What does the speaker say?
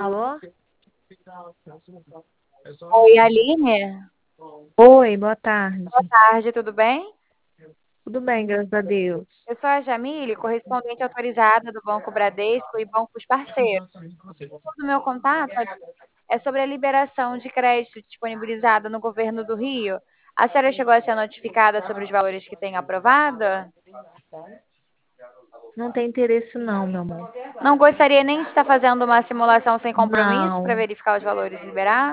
Alô? Oi, Aline. Oi, boa tarde. Tarde, tudo bem? Tudo bem, graças a Deus. Eu sou a Jamile, correspondente autorizada do Banco Bradesco e bancos parceiros. O meu contato é sobre a liberação de crédito disponibilizada no governo do Rio. A senhora chegou a ser notificada sobre os valores que tem aprovado? Não tem interesse não, meu amor. Não gostaria nem de estar fazendo uma simulação sem compromisso para Não, verificar os valores liberados?